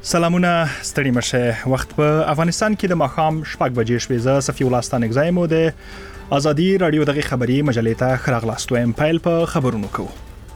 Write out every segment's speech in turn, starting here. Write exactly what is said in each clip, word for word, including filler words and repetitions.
سلامونه ستړي مشه وخت په افغانستان کې د ماښام شپږ بجې شوې زه صفي الله ستانک زایم د ازادي رادیو دغه خبري مجلې ته خراغلاستویم پیل په خبرونو کوو.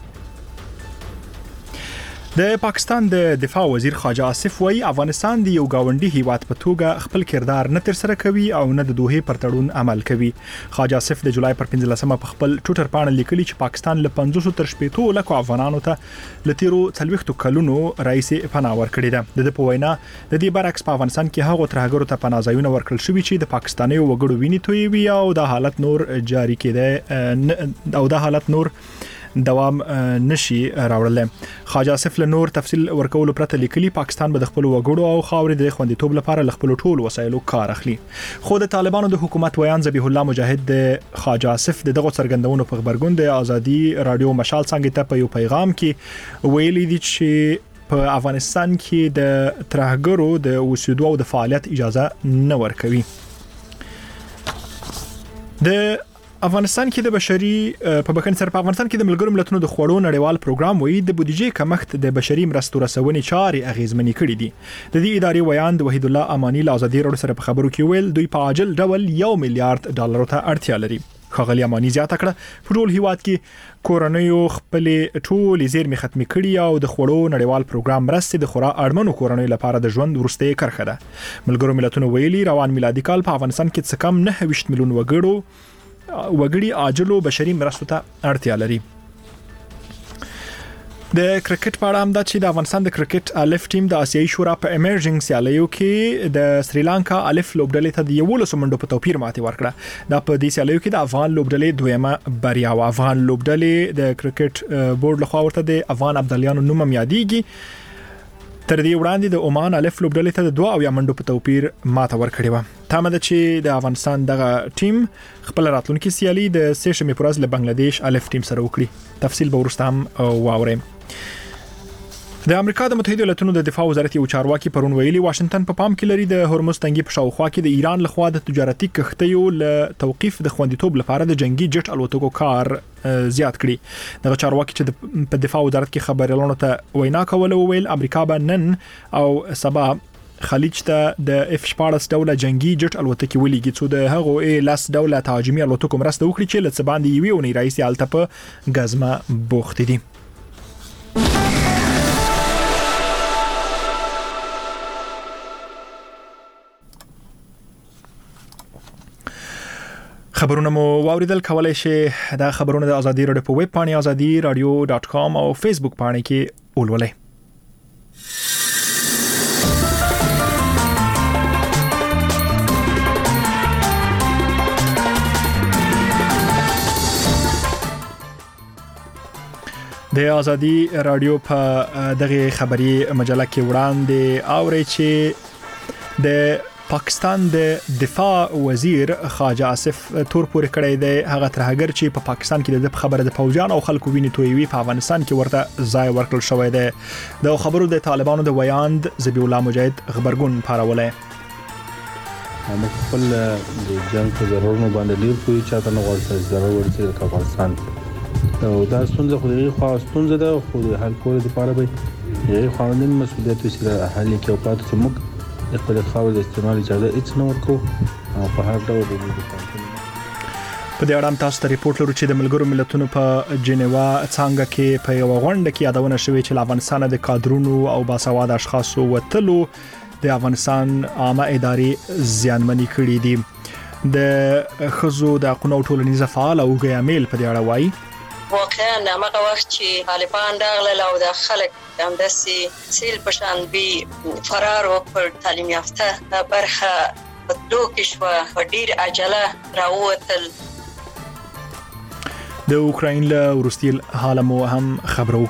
د پاکستان د دفاع وزیر خواجه آصف وایي افغانستان د یو گاونډي هیواد په توګه خپل کردار نه تر سره کوي او نه د دوه پر تړون عمل کوي. خواجه آصف د جولای پر پنځلسمه په خپل ټویټر باندې لیکلي چې پاکستان له پنځوس تر شپږ لکو افغانانو ته لتیرو څلويختو کلونو رئیس پناه ورکړي ده. د په وینا د دې برعکس په افغانستان کې هغه ترهګرو ته پناه ځایونه ورکړل شوی چې د پاکستاني وګړو ویني تویوي او د حالت نور جاری کېده او د حالت نور دوام نشي راوړل. خواجه آصف له نور تفصیل ورکول پرته لیکلي پاکستان به د خپل وګړو او خاورې د خوندیتوب لپاره له خپل ټول وسایلو کار اخلي. خو د طالبانو د حکومت ویان ذبیح الله مجاهد د خواجه آصف دغه څرګندونو په خبرګون د ازادي رادیو مشال څنګه ته په یو پیغام کې ویلي دي چې په افغانستان کې د ترهګرو د اوسېدو او د فعالیت اجازه نه ورکوي. د افغانستان کې د بشري په بخښنې سره په افغانستان کې د ملګرو ملتونو د خوړو نړیوال پروګرام وایي د بودیجې کمښت د بشري مرستو رسونې چارې اغیزمنې کړې دي. د دې ادارې ویان د وحید الله امانی له ازادي رادیو سره په خبرو کې ویل دوی په عاجل ډول یو میلیارډ ډالر ته اړتیا لري. ښاغلي امانی زیاته کړه په ټول هیواد کې کورونیو خپل ټول زیرمې ختمې کړي او د خوړو نړیوال پروګرام مرستې د خورا اړمنو کورونیو لپاره د ژوند ورسته کرخه ده. ملګرو ملتونو ویلي روان میلادي کال په افغانستان کې څه کم نه ویشت میلیون وګړو وګړي عاجلو بشري مرستو ته اړتیا لري. د کرکټ په اړه هم دا چې د افغانستان د کرکټ الف ټیم د آسیایي شورا په ایمرجنګ سیالیو کې د سریلانکا الف لوبډلې ته د یولسو منډو په توپیر ماتې ورکړه. دا په دې سیالیو کې د افغان لوبډلې دویمه بریا و. افغان لوبډلې د کرکټ بورډ لخوا ورته د افغان عبدالیانو نوم یادېږي. تر دې وړاندې د عمان الف لوبډلې ته د دوه او یا منډو په توپیر ماته ورکړې و. تامه ده چې د افغانستان دغه ټیم خپل راتلونکي سیالي د سه شنبې پر ورځ له بنگلاديش الف ټیم سره وکړي. تفصیل به وروسته هم واورئ. د امریکا د متحده ایالاتونو د دفاع وزارت یو چارواکي پرون ویلي واشنگټن په پام کې لري د هرمز تنګي په شاوخوا کې د ایران لخوا د تجارتي کښتیو له توقيف د خوندیتوب لپاره د جنگي جټ الوتکو کار زیات کړي. دغه چارواکي چې په دفاع وزارت کې خبريالانو ته وینا کوله ویل امریکا به نن او سبا خلیج ته د اف شپاړس ډوله جنگي جټ الوتکې ولېږي چې د هغو لاس ډوله تهاجمي الوتکو مرسته وکړي چې لڅ باندې یوې ونې رئیس الته په غزمه بوخت دي. خبرونه مو واوریدل. کولای شئ دا خبرونه د ازادي رادیو په ویب پاڼه ازادي رادیو ډاټ کام او فیسبوک پاڼه کې ولولئ. د ازادي رادیو په دغه خبري مجله کې وړاندې اوري چې د پاکستان د دفاع وزیر خواجه آصف تور پورې کړی دی. هغه ترهګر چې په پاکستان کې د خبره د فوجان او خلکو ویني تویوي په افغانستان کې ورته ځای ورکړل شوی دی. د خبرو د طالبانو د ویان ذبیح الله مجاهد خبرګون پارولای. موږ خپل د جنگ په ضرورونو باندې ډیر کوی چاته نه غواړي ضرر ورته د افغانستان او دا ستونزه خو دغه خو ستونزه ده خو د حل کولو لپاره به یې قانوني مسؤلیت وسیله حل کې او پاتې څومره خپل خاور د استعمال اجازه هیڅ نه ورکو او په هر ډول د په دې اړه تاسو ته ریپورت لرو چې د ملګرو ملتونو په جنیوا څنګه کې په یو غونډه کې یادونه شوې چې افغانستان د کادرونو او باسواد اشخاصو وتلو د افغانستان عامه ادارې زیانمنې کړې دي. د خزو د حقوقو ټولنیزه فعال او ګیامل په دې اړه وایي واقعا هغه وخت چې طالبان راغله او د خلک همداسي سیل پشان بي فرار او پر تعلیم یافته برخه په دوه شو په ډیر عجله راووتل. د اوکراین له وروستي حال مو هم خبرو.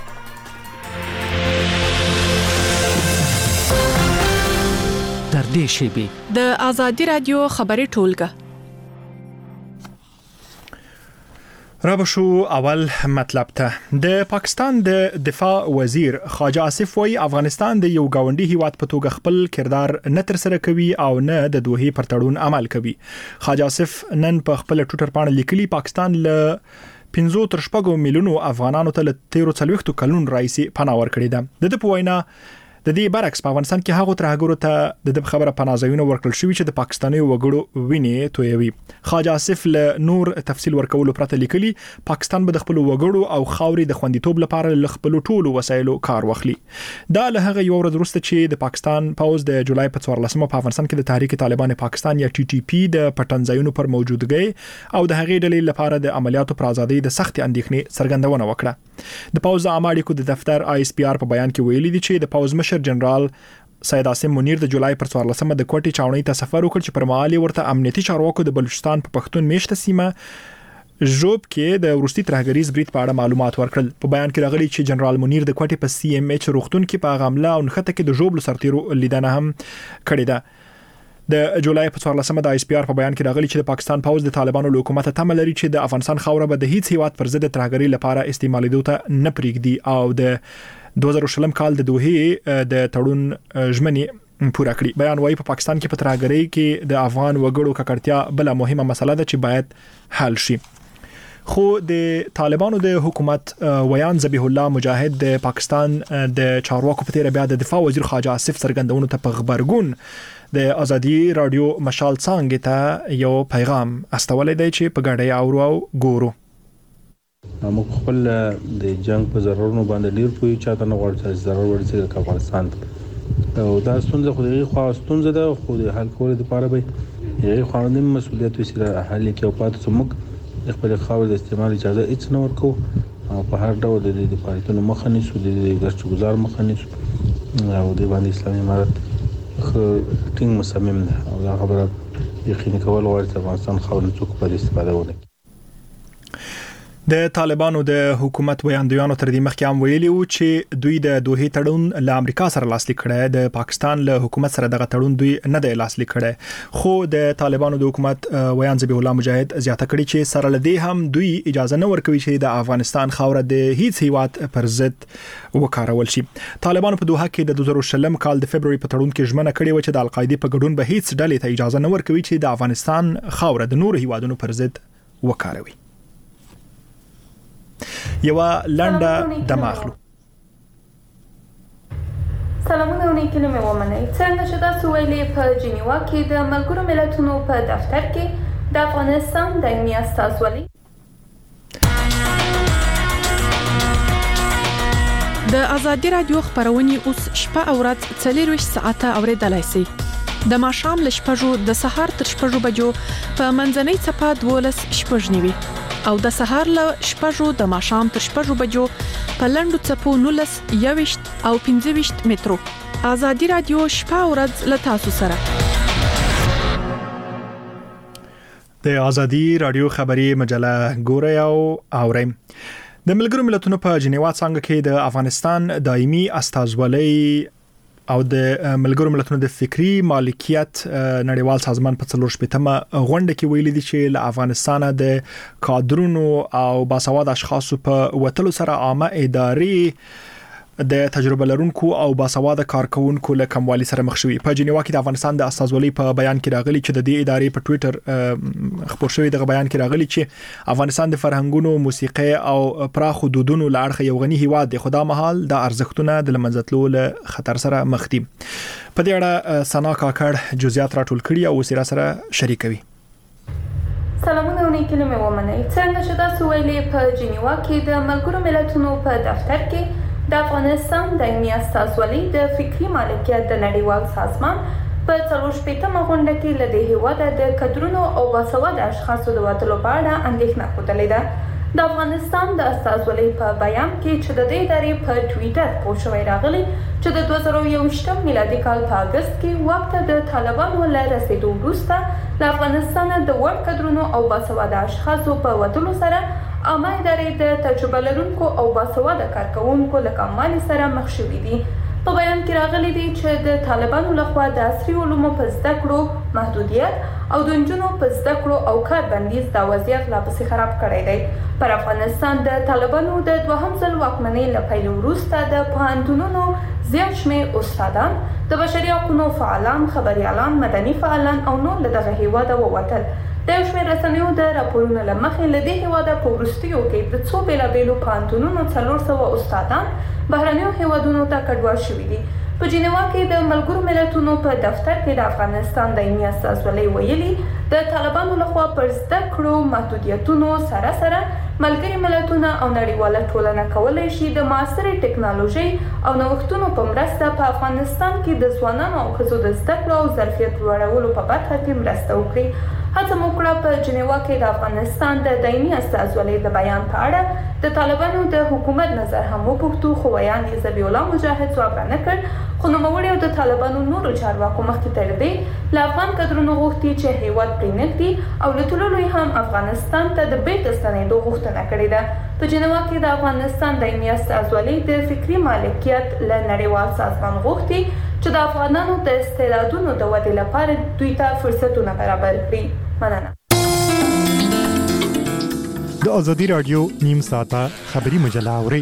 در دې شیبه د ازادي رادیو خبري ټولګه رابشو اول مطلب ته د پاکستان د دفاع وزیر خواجه آصف وایي افغانستان د یو گاونډي هیواد په توګه خپل کردار نه تر سره کوي او نه د دوه پر تړون عمل کوي. خواجه آصف نن په خپل ټویټر باندې لیکلي پاکستان له پنځو تر شپږو میلیونو افغانانو ته له تیرو څلويختو کلونو راځي پناه ورکړي ده. د دې په وینا د دې برعکس په افغانستان کې هغه ترهګرو ته د خبره پناهځایونه ورکړل شوی چې د پاکستاني وګړو وینې تویوي. خواجه آصف له نور تفصیل ورکولو پرته لیکلي پاکستان به د خپل وګړو او خاورې د خوندیتوب لپاره ل خپل ټولو وسایلو کار واخلي. دا له هغه یو ورځ وروسته چې د پاکستان پوز د جولای په څوارلسمه په افغانستان کې د تحریک طالبان پاکستان یا ټي ټي پی د پټنځایونو پر موجودګۍ او د هغې ډلې لپاره د عملیاتو پر ازادۍ د سخت اندېښنې څرګندونه وکړه. د پوز عامه اړیکو د دفتر آی اس پی آر په بیان کې ویلي دي چې د پوز مشر جنرال سید عاصم منیر د جولای پر څوارلسمه د کوټې چاونۍ ته سفر وکړ چې پر مهال ورته امنیتي چارواکو د بلوچستان په پښتون میشته سیمه ژوب کې د روسي ترهګریز برید په اړه معلومات ورکړل. په بیان کې راغلي چې جنرال منیر د کوټې په سی ام ایچ روغتون کې په حمله او نښته کې د ژوب سرتیرو لیدنه هم کړې ده. د جولای په څوارلسمه د آی اس پی آر په بیان کې راغلي چې د پاکستان پوز د طالبانو له حکومت تمه لري چې د افغانستان خاوره به د هیڅ هیواد پر ضد ترهګرۍ لپاره استعمالېدو ته نه پریږدي او د دوه زره شلم کال د دوحې د تړون ژمنې پوره کړي. بیان وايي په پاکستان کې په ترهګرۍ کې د افغان وګړو ککړتیا بل مهمه مسله ده چې باید حل شي. خو د طالبانو د حکومت ویان ذبیح الله مجاهد د پاکستان د چارواکو په تیر بیا د دفاع وزیر خواجه آصف څرګندونو ته په خبرګون د ازادي رادیو مشال څنګه ته یو پیغام استولې دی چې په ګډه اورو او ګورو. موږ خپل د جنگ په ضرورونو باندې ډیر پوي چاته نه غواړي چې ضرر ورسېږي د افغانستان ته او دا ستونزه خو دغه خو ستونزه ده خو د حل کولو لپاره به یې قانوني مسؤلیت وسیله حل کې او پاتې سمک خپل خاور د استعمال اجازه هیڅ نه ورکو او په هر ډول د دې فعالیتونو مخه نیسو د ګرځ گزار مخه نیسو او د باندې اسلامي امارت ټینګ مصمم ده او دا خبره یقیني کول غواړي چې افغانستان خاور څوک په استفاده ونه. د طالبانو د حکومت ویاندویانو تر دې مخکې هم ویلي وو چې دوی د دوحې تړون له امریکا سره لاسلیک کړی، د پاکستان له حکومت سره دغه تړون دوی نه دی لاسلیک کړی. خو د طالبانو د حکومت ویان ذبیح الله مجاهد زیاته کړي چې سره له دې هم دوی اجازه نه ورکوي چې د افغانستان خاوره د هیڅ هیواد پر ضد وکارول شي. طالبانو په دوحه کې د دوه زره شلم کال د فبرवरी په تړون کې ژمنه کړې و چې د القاعده په ګډون به هیڅ ډلې ته اجازه نه ورکوي چې د افغانستان خاوره د نور هیوادونو پر ضد وکاروي. یو لنډه دماغلو سلامونه ونیکلو مې ومنئ. څنګه چې تاسو ویلي په جنیوا کې د ملګرو ملتونو په دفتر کې د افغانستان دایمي استازولي د ازادي رادیو خبرونه اوس شپه او ورځ څلور ساعته اوریدلای شئ. د ماښام ل شپږو د سهار تر شپږو بجو په منځنۍ صفه دولس شپږنیوي او د سهار ل شپږو د ماښام تر شپږو بجو په لندو صفو نولس یويشت او پنځه مترو. ازادي رادیو شپه او ورځ ل تاسو سره. د ازادي رادیو خبري مجله ګورئ او اورئ. د ملګرو ملتونو په جنیوا څنګه کې د افغانستان دایمي استازولۍ او د ملګرو ملتونو د فکری مالکیت نړیوال سازمان په څلور شپږمه غونډه کې ویلي دي چې له افغانستان د کادرونو او باسواد اشخاصو په وټلو سره عامه ادارې د تجربه لرونکو او باسواده کارکونکو له کموالي سره مخ شوي. په جنیوا کې د افغانستان د استازولۍ په بیان کې راغلي چې د دې ادارې په ټوئیټر خبر شوی دغه بیان کې راغلي چې افغانستان د فرهنګونو، موسیقي او پراخ حدودونو لارخه یو غني هیواد دی، خو دا مهال د ارزښتونو د لمنځتلو له خطر سره مخ دي. په دې اړه سنا کاکړ جزئیات راټول کړي او سره سره شریکوي. سلامونه ونیکلو مې ومنئ. څنګه چې تاسو ویلي په جنیوا کې د ملګرو ملتونو په دفتر کې د افغانستان دایمي استازولۍ د فکری مالکیت د نړیوال سازمان په څلور شپږمه غونډه کې له دې هیواده د کډرونو او باسواده اشخاصو د وټلو په اړه اندېښنه ښودلې ده. د افغانستان د استازولۍ په بیان کې چې د دې ادارې په ټوئیټر پوسټ شوی راغلی چې د دوه زره یوویشتم میلادي کال په اگست کې واک ته د طالبانو له رسیدو وروسته له افغانستان د وړ کډرونو او باسواده اشخاصو په وټلو سره عامه ادارې د تجربه لرونکو او باسواده کارکونکو له کموالي سره مخ شوي دي. په بیان کې راغلي دي چې د طالبانو لخوا د عصري علومو په زده کړو محدودیت او د نجونو په زده کړو او کار بندیز دا وضعیت لا پسې خراب کړی دی. پر افغانستان د طالبانو د دوهم ځل واکمنۍ له پیل وروسته د پوهنتونونو زیات شمېر استادان، د بشري حقوقو فعالان، خبريالان، مدني فعالان او نور له دغه هیواده ووتل. د یو شمېر رسنیو د راپورونو له مخې له دې هیواده په وروستیو کې د څو بېلابېلو پوهنتونونو څلور سوه استادان بهرنیو هیوادونو ته کډوال شوي دي. په جنیوا کې د ملګرو ملتونو په دفتر کې د افغانستان دایمي استازولۍ ویلي د طالبانو لخوا پر زده کړو محدودیتونو سره سره ملګري ملتونه او نړیواله ټولنه کولای شي د معاصرې ټکنالوژي او نوښتونو په مرسته په افغانستان کې د ځوانانو او ښځو د زده کړو او ظرفیت لوړولو په برخه کې مرسته وکړي. هڅه مو کړه په جنیوا کې د افغانستان د دایمي استازولۍ د بیان په اړه د طالبانو د حکومت نظر هم وپوښتو، خو ویاند ذبیح الله مجاهد ځواب نه کړ. خو نوموړي او د طالبانو نورو چارواکو مخکې تر دې له افغان کډرونو غوښتي چې هیواد پرې نږدي او له تللو هم افغانستان ته د بیرته ستنېدو غوښتنه کړې ده. په جنیوا کې د افغانستان دایمي استازولۍ د فکري مالکیت له نړیوال سازمان غوښتي چې د افغانانو د استعدادونو د ودې لپاره دوی ته فرصتونه برابر کړي. مننه. د ازادي رادیو نیم ساعته خبری مجله اوري.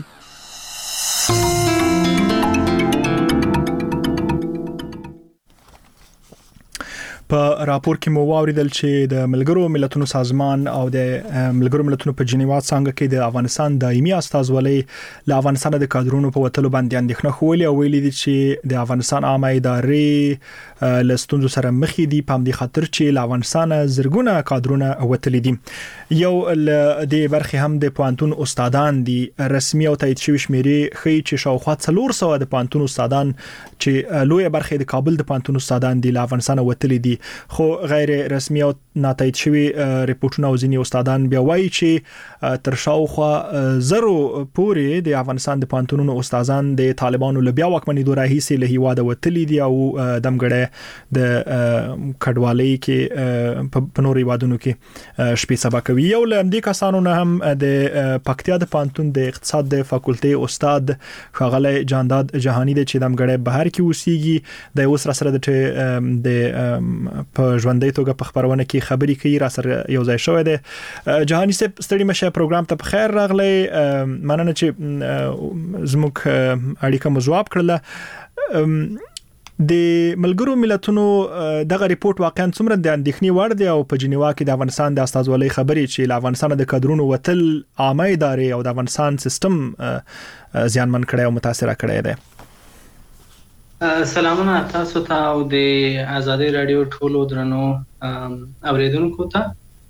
په راپور کې مو واوریدل چې د ملګرو ملتونو سازمان او د ملګرو ملتونو په جنیوا څنګه کې د افغانستان دایمي استازولۍ له افغانستان د کادرونو په وټلو باندې اندېښنه خولي او ویلي دي چې د افغانستان عامه ادارې له ستونزو سره مخ دي په همدې خاطر چې له افغانستان زرګونه کادرونه وټلي دي. یو د برخه هم د پوانتون استادان دي. رسمي او تایید شوی شمیرې خي چې شاوخوا څلور سوه د پوانتون استادان چې لوی برخه د کابل د پوانتون استادان دي له افغانستان وټلي دي، خو غیر رسمي او ناتایید شوی ریپورتونه او ځینی استادان بیا وایي چې تر شاوخوا زرو پورې د افغانستان د پوهنتونونو استادان د طالبانو له بیا واکمنېدو راهیسې له هیواده وتلي دي او دمګړی د کډوالۍ کې په نورو هیوادونو کې شپې سبا کوي. یو له همدې کسانو نه هم د پکتیا د پوهنتون د اقتصاد د فاکولټي استاد ښاغلی جانداد جهانی د چې دمګړی بهر کې اوسېږي د اوس را سره د په ژوندۍ توګه په خبرونه کې خبرې کوي، را سره یو ځای شوی دی. جهانی صاحب ستړي مشه پروګرام ته په خیر راغلی. مننه چې زموږ اړیکه مو جواب کړله. د ملګرو ملتونو دغه ریپورت واقعا څومره د اندېښنې وړ دی او په جنیوا کې د افغانستان د استازولۍ خبرې چې له افغانستان د کادرونو وتل عامه ادارې او د افغانستان سیستم زیانمن کړی او متاثر کړی دی؟ سلامونه تاسو ته او د آزادي رادیو ټولو درنو اوریدونکو ته.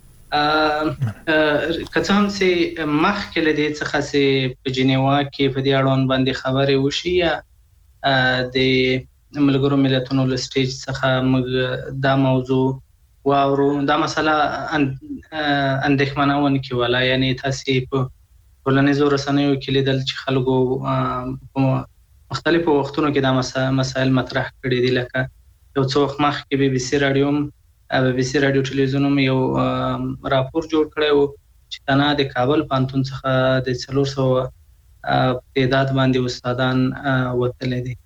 کڅه هم سي مخکې له دې څخه سي په جنیوا کې په دې اړوند باندې خبرې وشي یا د ملګرو ملتونو له سټیج څخه موږ دا موضوع واورو. دا مسله اندېښمنونه کوله، یعنی تاسو په ټولنیزو رسنیو کې لیدل چې خلکو مختلفو وختونو کې دا مسائل مطرح کړي دي، لکه یو څو وخت مخکې بي بي سي رادیو بي بي سي رادیو ټلویزیون یو راپور جوړ کړی و چې تنها د کابل پوهنتون څخه د څلور سوه تعداد باندې استادان وتلي دي.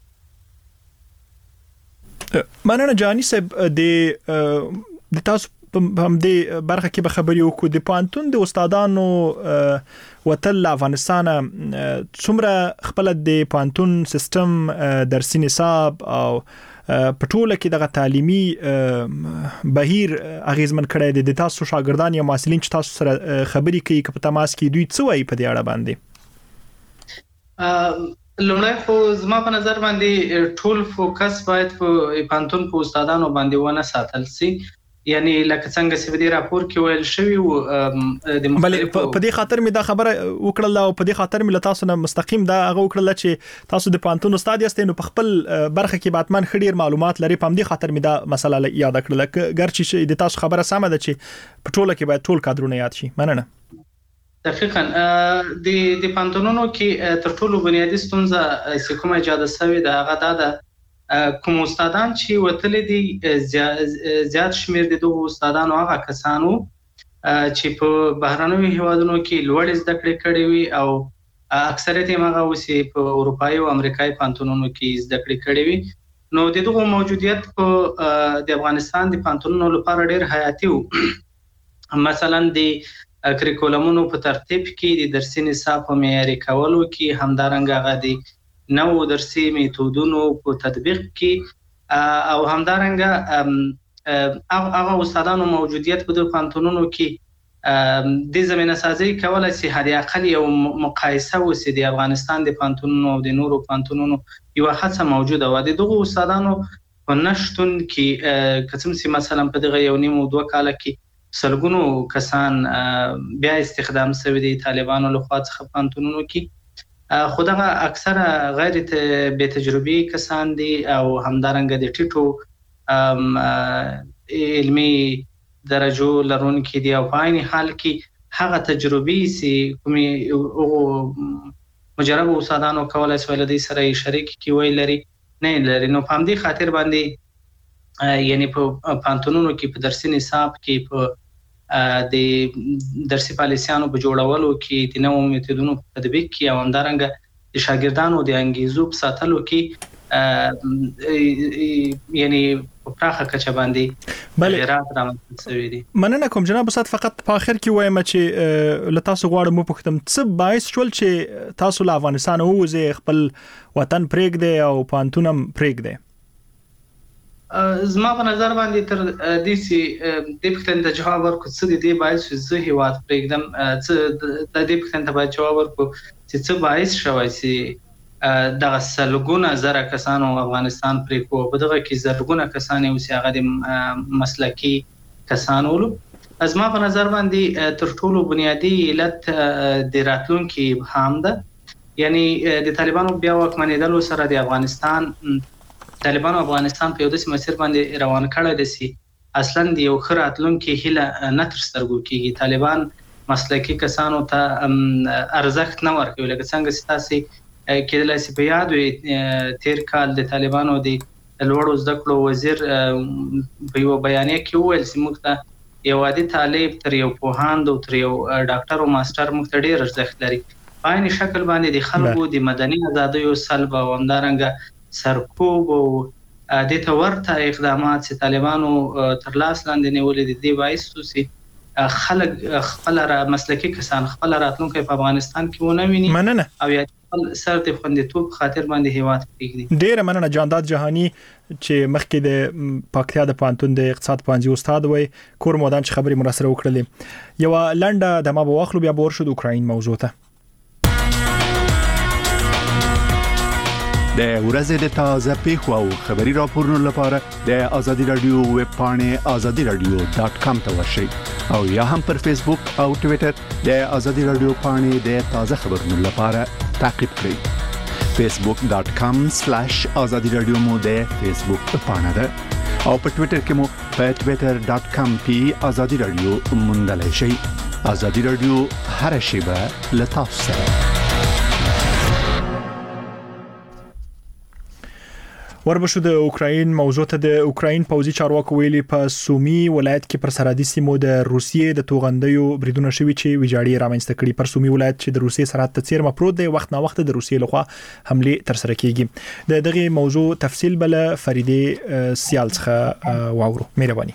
مننه جهانی صاحب. د د تاسو په همدې برخه کې به خبرې وکړو. د پوهنتون د استادانو وتل افغانستان څومره خپل د پوهنتون سیستم درسي نصاب او په ټوله کې دغه تعلیمي بهیر اغیزمن کړی دی؟ د تاسو شاګردان یا محصلین چې تاسو سره خبرې کوي که په تماس کې دوی څه وایي په دې اړه باندې؟ لومړی خو زما په نظر باندې ټول فوکس باید په پوهنتون په استادانو باندې ونه ساتل سي، یعنی لکه څنګه چې په دې راپور کې ویل شوی و د مختلفو په دې خاطر مې دا خبره وکړل او په دې خاطر مې له تاسو نه مستقیم دا هغه وکړل چې تاسو د پوهنتون استاد یاست نو په خپل برخه کې باتمن خډیر معلومات لري. په دې خاطر مې دا مسله یاد کړل ګرچې د تاسو خبره سمه ده چې په ټوله کې باید ټول کادرونه یاد شي. مننه. دقیقاً د د پوهنتونونو کې تر ټولو بنیادی ستونزه چې کومه ایجاد شوې ده هغه دا ده کوم استادان چې وتلي دي زیات شمیر د دوه استادانو هغه کسانو چې په بهرنیو هیوادونو کې لوړ زده کړې کړې وي او اکثریت یې هغه اوسې په اروپایي او امریکایي پوهنتونونو کې زده کړې کړې وي. نو د دغه موجودیت په د افغانستان د پوهنتونونو لپاره ډېر حیاتي وو. مثلا د کریکولمونو په ترتیب کې د درسي نصاب په معیاري کولو کې، همدارنګه هغه د نوو درسي میتودونو په تطبیق کې او همدارنګه هغه استادانو موجودیت په د پوهنتونونو کې د زمينه سازي کولای شي هر اقل یو مقایسه وسي د افغانستان د پانتونونو او د نورو پانتونونو یو هڅه موجوده و د دغه استادانو په نشټون کې قسم سي مثلا په دغه یو نیم او دوه کال کې سلګونو کسان بیا استخدام شوی دي طالبانو له خوا څخه پانتونونو کې خدغه اکثره غیر به تجربي کسان دي او همدارنګه د ټیټو علمي درجو لرونکي دي او په عین حال کې هغه تجربي سي کومي مجرب استادانو کولای شي ولدي سره شریک کی وی لري نه لري نو په دې خاطر باندې یعنی په پانتونونو کې په درسي نصاب کې په د درسي پالیسیانو په جوړولو کې د نوو میتودونو په تطبیق کې او همدارنګه د شاګردانو د انګیزو په ساتلو کې یعنی په پراخه کچه باندې تغیرات رامنځته شوي دي. مننه کوم جناب استاد، فقط په اخر کې وایم چې له تاسو غواړم مو پوښتم څه باعث شول چې تاسو له افغانستان ووځئ، خپل وطن پرېږدئ او پانتونم پرېږدئ؟ زما په نظر باندې تر دې چې د پښتون د جواب ورکړ څه د دې باعث زه هیواد پرېږدم، څه د دې پښتون ته باید جواب ورکړ چې څه باعث شوی چې دغه سلګونه زره کسانو افغانستان پرې کو په دغه کې زرګونه کسان او سیاغه د مسلکی کسانو از ما په نظر باندې تر ټولو بنیادی علت د راتلونکو ابهام ده. یعنی د طالبانو بیا واکمنېدلو سره د افغانستان طالبانو افغانستان په یو داسې مسیر باندې روان کړی دی چې اصلا د یو ښه راتلونکي هیله نه تر سترګو کېږي. طالبان مسلکی کسانو ته ارزښت نه ورکوي، لکه څنګه چې تاسو کېدلای شي په یاد وي تیر کال د طالبانو د لوړو زده کړو وزیر په یو بیانیه کې وویل چې موږ ته یو عادي طالب تر یو پوهاند او تر یو ډاکټر او ماستر موږ ته ډېر ارزښت لري. په عین شکل باندې د خلکو د مدني ازادیو سلب او همدارنګه سرکوب او د ته ورته اقدامات چې طالبانو تر لاس لاندې نیولې دي د باعث چې خلک خپل را مسلکی کسان خپل راتلونکي په افغانستان کې ونه ویني مننه او یا سر د خوندیتوب خاطر باندې هیواد پرېږدي. ډېر مننه جانداد جهانی چې مخکې د پاکتیا د پانتون د اقتصاد پوهنځي استاد وي، کور مودان چې خبري مرسته وکړلې. یو لنډه د ما به واخلو بیا به ورشو د اوکراین موضوع ته. د ورځې د تازه پیښو او خبري راپورونو لپاره د ازادي رادیو ویب پاڼې ازادي رادیو ډاټ کام ته ورشئ او یا هم پر فیسبوک او ټوئیټر د ازادي رادیو پاڼې د تازه خبرونو لپاره تعقیب کړئ. فیسبوک ډاټ کام سلیش ازادي رادیو مو د فیسبوک پاڼه ده او په ټوئیټر کې مو په ټوئیټر ډاټ کام پی ازادي رادیو موندلای شئ. ازادي رادیو هر شیبه له تاسو سره. وربشو د اوکراین موضوع ته د اوکراین پوځي چارواکو ویلي په سومي ولایت کې پر سرحدي سیمو د روسیې د توغندیو بریدونه شوي چې ویجاړي رامنځته کړي. پر سومي ولایت چې د روسیې سرحد ته څیر مپروت دی، وخت نا وخت د روسیې لخوا حمله تر سره کیږي. د دغه موضوع تفصیل بل فریده سیال څخه واورو. مهرباني.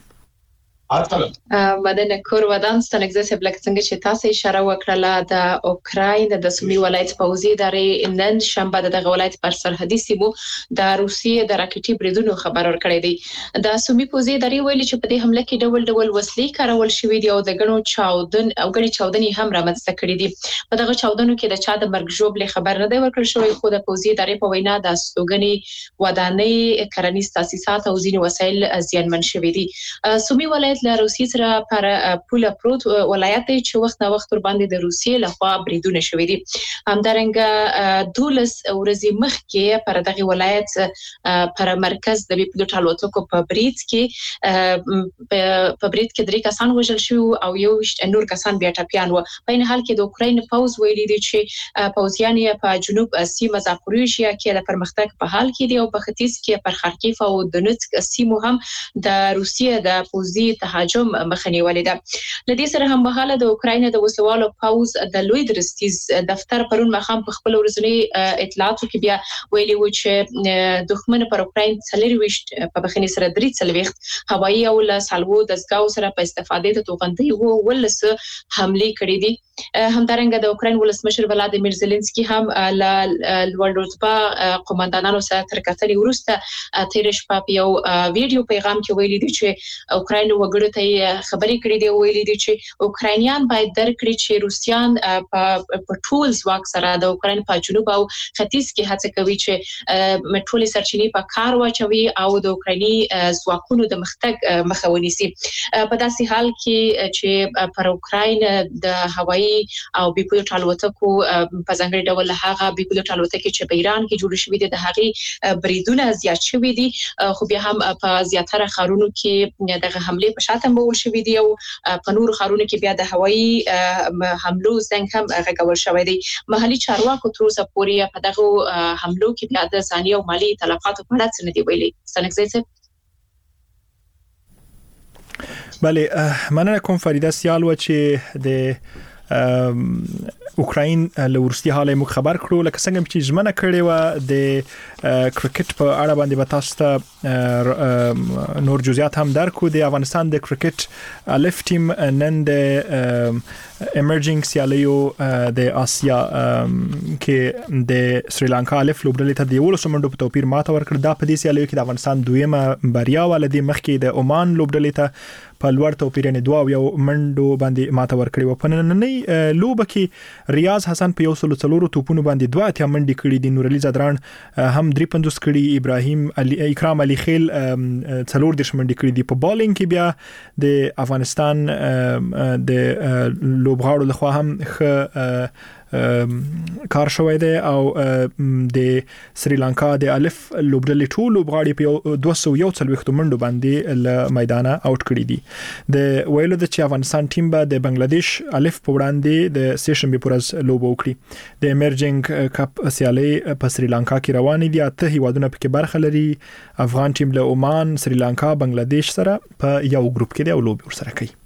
مدنه کور ودان ستنګزه سبلک څنګه چې تاسو اشاره وکړه د اوکراین د سومي ولایت پوځي ادارې نن شنبه دغه ولایت پر سرحدي سیمو د روسیې د راکټي بریدونو خبر ورکړی دی. د سومي پوځي ادارې ویلي چې په دې حمله کې ډول ډول وسلې کارول شوې دي او د غنو چاودن او غړي چاودنې هم رامنځته کړې دي. په دغه چاودنو کې د چا د مرګ ژوبل خبر نه دی ورکړل شوی، خو د پوځي ادارې په وینا د استوګنې ودانۍ کرنیز تاسیسات او ځینې وسایل زیانمن شوي دي. سومي ولایت له روسیې سره پر پوله پروت ولایت چې وخت نا وخت ور باندې د روسیې لخوا بریدونه شوي دي. همدارنګه دولس ورځې مخکې پر دغه ولایت پر مرکز د پیلوټ الوتکو په برید کې په برید کې درې کسان وژل شو او یو نور کسان بیا ټپيان و. په این حال کې د اوکراین پوز ویلي دی چې پوځیان یې په جنوب سیمه زاپوریژیا کې د پرمختګ په حال کې دي او په ختیځ کې پر خارکیف او دونیتسک سیمو هم د روسیې د پوځي تهاجم مخنیولې ده. لدې سره هم بهاله د اوکراین د وسلوالو پوز د لوی درستیز دفتر پرون مخام په خپل ورځنی اطلاعاتو کې بیا ویلي و چې دښمن پر اوکراین څلويشت په بخنی سره درې څلويخت هوایي او لسالوو دزګاو سره په استفاده د توغندي وو ولس حمله کړې دي. همدارنګه د اوکراین ولسمشر ولادیمیر زيلنسکي هم ل لوړ رتبه قومندانانو سره تر کتلې ورسته تیر شپه په یو ویډیو پیغام کې ویلي دی چې اوکراین وګړي وګړو ته خبرې کړې دي ویلي دي چې اوکرانیان باید درکړي چې روسیان په ټول ځواک سره د اوکرين په جنوب او ختیځ کې هڅه کوي چې مټولې سرچینې په کار واچوي او د اوکراني ځواکونو د مختګ مخه ونیسي په داسې حال کې چې پر اوکراین د هوایي او بیپیلوټ الوتکو په ځانګړي ډول هغه بیپیلوټ الوتکې چې په ایران کې جوړ شوې دي د هغې بریدونه زیات شوي دي خو بیا هم په زیاتره خارونو کې دغه حمله په شاته مول شوې دي او په نور خارونو کې بیا د هوایي حملو څنګه هم غږول شوې دي محلي چارواکو تر اوسه پورې په دغه حملو کې بیا د ځاني او مالی تلفاتو په اړه څه نه دی ویلي سنکزي بله مننه کوم فریده سیال و چې د اوکراین له ورستي حاله مو خبر کړو لکه څنګه چې ژمنه کړې و د کرکټ په اړه باندې به تاسو ته نور جزئیات هم درکو د افغانستان د کرکټ الف ټیم نن د ایمرجینګ سیالیو د آسیا کې د سریلانکا الف لوبډلې ته د یو سمندو په توپیر ماته ورکړ دا په دې سیالیو کې د افغانستان دویمه بریا ولدي مخکې د عمان لوبډلې ته په لوړ توپیر نه دوه یو منډو باندې ماته ورکړی و په نننۍ لوب کې ریاض حسن په یو سل څلورو توپونو باندې دوه اتیا منډي کړي دي نور علي زدران هم درې پنځوس کړي ابراهيم علي اکرام علي خیل څلور د منډي کړي دي په بالینګ کې بیا د افغانستان د لوبغاړو لخوا هم خ کار شوی دی او د سریلانکا د الف لوبډلې ټول لوبغاړي په دوه سوه یو څلوېښت منډو باندې له میدانه اوټ کړي دي د ویلو د چې افغانستان ټیم به د بنگلاديش الف په وړاندې د سیشن به پورز لوب وکړي د ایمرجینګ کپ سیالي په سریلانکا کې روان دي اته هیوادونه پکې برخه لري افغان ټیم له عمان سریلانکا بنگلاديش سره په یو ګروپ کې دی او لوب ورسره کوي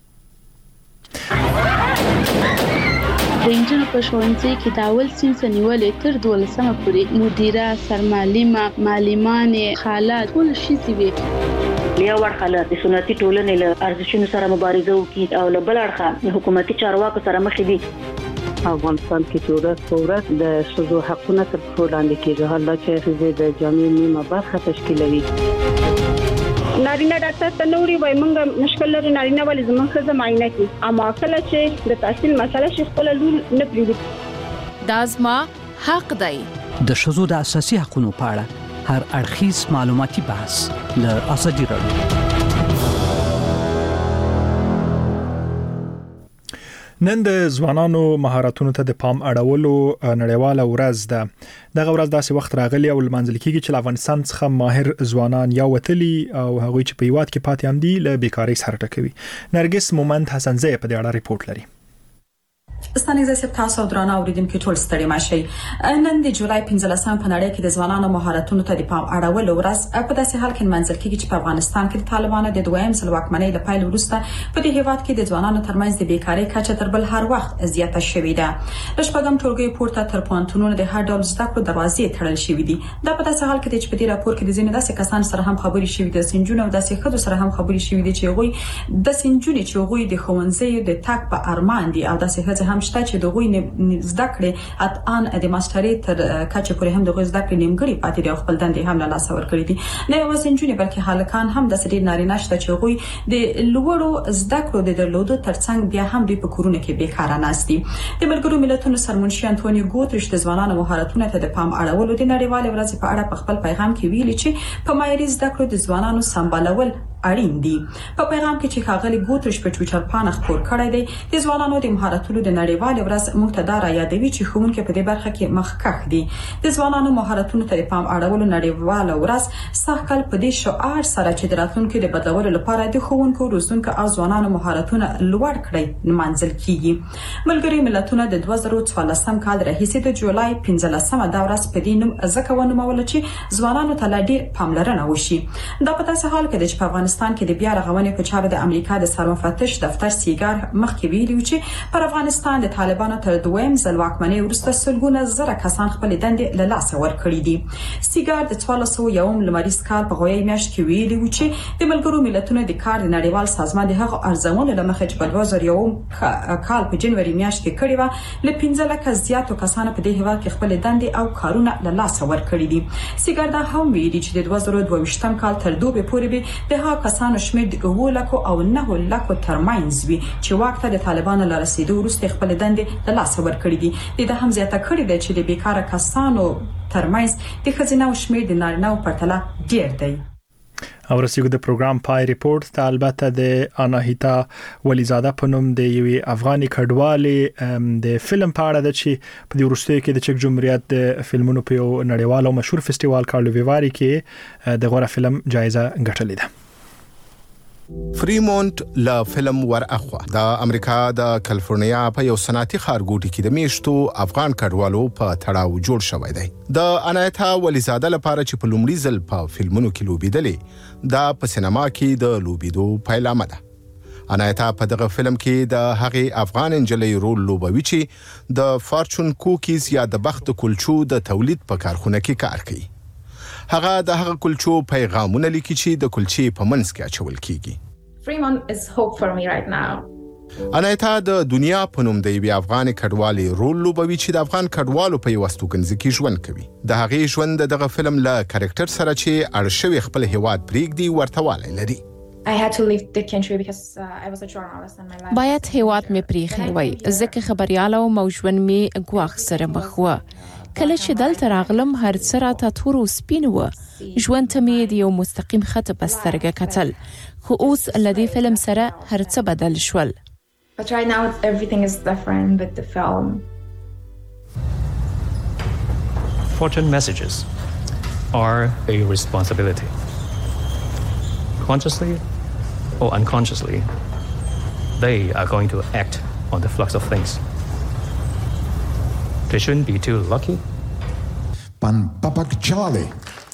د انجنونو په ښوونځي کې د اول صنف نیولې تر دولسمه پورې مدیره سرمعلمه معلمانې خالات ټول شي وي یو ورخاله د سنتي ټولنې له ارزښتونو سره مبارزه وکړي او له بل اړخه حکومتي چارواکو سره مخ دي افغانستان کې چې ورځ په ورځ د شذو حقونه تر پښو لاندې کېږي حالا چې د جامعې نیمه برخه تشکیلوي نارینه ډاکټر ته نوري وای مونږ مشکل لري نارینه ولې زموږ خزه معاینه کی اما کله چې د تحصیل مسله شي خپل لول نه پریږدي دازما حق دی د شذو د اساسي حقوقو په اړه هر اړخیز معلوماتي بحث له ازادي راډیو نن د ځوانانو مهارتونو ته د پام اړولو نړیواله ورځ ده دغه ورځ داسې وخت راغلی او لمانځل کیږي چې افغانستان څخه ماهر ځوانان یا وتلي او هغوی چې په هیواد کې پاتې هم دي له بیکاری سره ټکوي نرګس مومند حسن زی په دې اړه ریپورت لري ستانګزه سپ تاسو درانه اوریدونکو ټول ستړي ماشي نن د جولای پنځلسمه په نړۍ کې د ځوانانو مهارتونو ته د پام اړولو ورځ په داسې حال کې منځل کېږي چې په افغانستان کې د طالبانو د دویم ځل واکمنۍ د پایل وروسته په دې هیواد کې د ځوانانو ترمنځ د بیکاری کچه تر بل هر وخت زیاته شوې ده د شپږم ټولګي پورته تر پوهنتونونو د هر ډول زده کړو دروازې تړل شوې دي دا په داسې حال کې چې په دې راپور کې د ځینې داسې کسان سره هم خبرې شوې دي سنجونه او داسې خدو سره هم خبرې شوې دي چې غوي د سنجونې چې غوي د خوندزي د تاک په ارمان دي او داسې هڅه هم شته چې دغوی زده کړې اتان د ماسترۍ تر کچې پورې هم دغه زده کړې نیمګړي پاتې دي خپل دندې هم له لاس ور کړې دي نه یوازې نجونې بلکې هلکان هم د سړي نارینه شته چې غوي د لوړو زده کړو د درلودو ترڅنګ بیا هم دوی په کورونه کې بیکاره ناست دي د ملګرو ملتونو سرمنشي انټونیو ګوتریش د ځوانانو مهارتونو ته د پام اړولو د نړیوال ورځ په اړه په خپل پیغام کې ویلي چې په معیاري زده کړو د ځوانانو سمبالول اړین دي په پیغام کې چې ښاغلي ګوتریش په ټوئیټر باندې خبر کړی دی د ځوانانو د مهارتونو د نړیوال ورځ مقتدار یادوي چې ښوونکي په دې برخه کې مخکښ دي د ځوانانو مهارتونو ته پام اړولو نړیوال ورځ ساکل په دې شعار سره چې د راتلونکو د بدلولو لپاره د ښوونکو روزونکو او ځوانانو مهارتونه لوړ کړي منځل کیږي ملګري ملتونه د دوه زره څوارلسم کال راهیسې د جولای پنځلسمه د ورځ په دې نوم ځکه ونومول چې ځوانانو ته ډېر پاملرنه وشي دا په تاسو حال کې د افغانستان کې د بیا رغونې په چارو د امریکا د سرمفتش دفتر سیګار مخکې ویلي چې پر افغانستان د طالبانو تر دویم ځل واکمنۍ وروسته سلګونه زره کسان خپل دندې له لاسه ورکړي دي سیګار د څوارلس سوه یوم لمریز کال په غوي میاشت کې ویلي و چې د ملګرو ملتونو د کار د نړیوال سازمان د هغو ارزونې لمخې چې په دوه زره یوم کال په جنوري میاشت کې کړي و له پنځه لکه زیاتو کسانو په دې هیواد کې خپل دندې او کارونه له لاسه ورکړي دي سیګار دا هم ویلي چې د دوه زره دوه ویشتم کال تر دوه پورې به د هغو کسانو شمېر د اوه لکو او نه لکو ترمنځ وي چې واک ته د طالبانو له رسیدو وروسته خپل دندې له لاسه ورکړي دي. د هم زیاته کړې ده چې د بیکاره کسانو ترمنځ د ښځینه شمېر د نارینه په پرتله ډیر دی. او رسیدو د پروګرام پای ریپورت ته البته د اناهیتا ولیزاده په نوم د یوې افغاني کډوالې د فلم په اړه د چې په دې وروستیو کې د چک جمهوریت د فلمونو په یو نړیوال او مشهور فستیوال کارلو ویواري کې د غوره فلم جایزه ګټلې ده. فریمونت لا فلم ور اخوا د امریکا د کالیفورنیا په یو صنعتي ښارګوټي کې د میشتو افغان کډوالو په تړاو جوړ شوی دی. د انایتا ولیزاده لپاره چې په لومړي ځل په فلمونو کې لوبېدلې دا په سینما کې د لوبېدو پیلامه ده. انایتا په دغه فلم کې د هغې افغان انجلۍ رول لوبوي چې د فارچون کوکیز یا د بخت کلچو د تولید په کارخونه کې کار کوي. هغه د هغه کلچو پیغامونه لیکي چې د کلچې په منځ کې اچول کیږي. Fremont is hope for me right now. انایتا د دنیا په نوم د یوې افغان کډوالې رول لوبوي چې د افغان کډوالو په یو استوګنځي کې ژوند کوي. د هغې ژوند دغه فلم له کریکټر سره چې اړ شوی خپل هیواد پرېږدي ورته والی لري. I had to leave the country because uh, I was a journalist and my life. باید هیواد مې پریښی وای ځکه خبرياله او ژوند مې ګواښ سره مخ و. کله چې دلته راغلم هر څه راته تور او سپین و. ژوند ته مې د یو مستقیم خط په سترګه کتل. خو اوس له دې فلم سره هر څه بدل شول. But right now everything is different with the film. Fortune messages are a responsibility. Consciously or unconsciously, they are going to act on the flux of things. They shouldn't be too lucky. Pan Papak Charlie.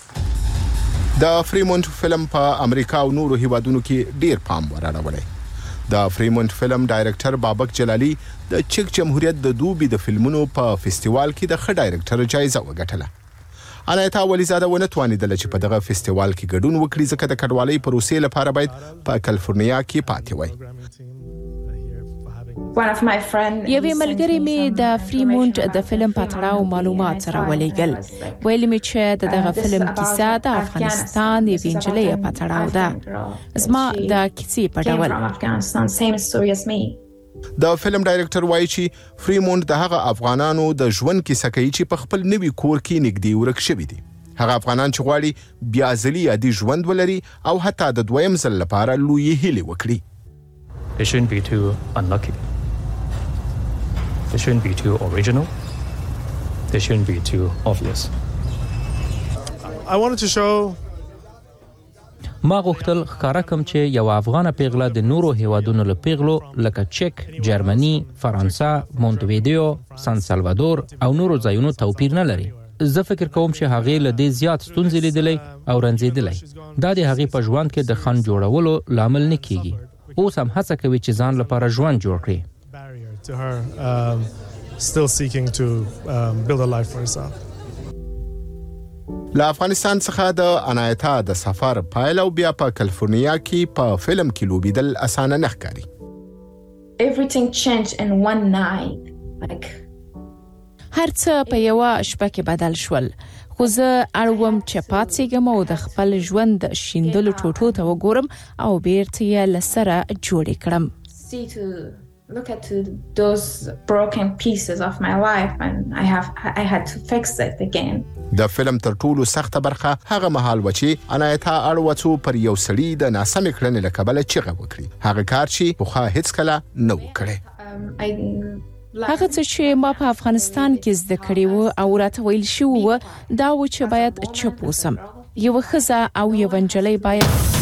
د فریمونت فلم په امریکا او نورو هیوادونو کې ډیر پام وراړولی. د فریمونت فلم ډایرکټر بابک جلالی د چک جمهوریت د دوبي د فلمونو په فستیوال کې د ښه ډایرکټر جایزه وګټله. انایتا ولیزاده ونه توانېدله چې په دغه فستیوال کې ګډون وکړي ځکه د کډوالۍ پروسې لپاره باید په کالیفورنیا کې پاتې وای. یوې ملګری مې د فریمونت د فلم په تړاو معلومات سره ولېږل. ویل مې چې دغه فلم کیسه د افغانستان د انجلۍ په تړاو ده. زما د کیسې په ډول. د فلم ډایرکټر وایي چې فریمونت د هغه افغانانو د ژوند کیسه کوي چې په خپل نوي کور کې نږدې ورک شوي دي. هغه افغانان چې غواړي بیا ځلي عادي ژوند ولري او حتی د دویم ځل لپاره لوی هیلې وکړي. They shouldn't be too unlucky. They shouldn't be too original. They shouldn't be too obvious. I wanted to show ما غوښتل ښکارا کوم چې یو افغان پیغله د نورو هیوادونو له پیغلو لکه چک، جرمني، فرانسه، مونتویدیو، سان سالوادور او نورو ځایونو توپیر نه لري. زه فکر کوم چې هغه له دې زیات ستونزې لیدلې او رنځېدلې. دا د هغه په ژوند کې د خن جوړولو لامل نه کیږي. اوس هم هڅه کوي چې ځان لپاره ژوند جوړ کړي. to her um, still seeking to um, build a life for herself. له افغانستان څخه د انایتا د سفر پایله او بیا په کالیفورنیا کې په فلم کې لوبېدل اسانه نه ښکاري. Everything changed in one night. Like هر څه په یو شپه کې بدل شول. خو زه اړوم چې پاتېږم او د خپل ژوند شیندلو ټوټو ته وګورم او بیرته یې له سره جوړې کړم. See to look at those broken pieces of my life and I have I had to fix it again. د فلم تر ټولو سخته برخه هغه مهال و چې انایتا اړوڅو پر یو سړي د ناسمې کړنې له کبله چیغه وکړي. هغه کار چې پخوا هیڅ کله نه و کړی. هغه څه چې ما په افغانستان کې زده کړی و او راته ویل شوی و دا و چې باید چوپ اوسم. یو ښځه او یو نجلۍ باید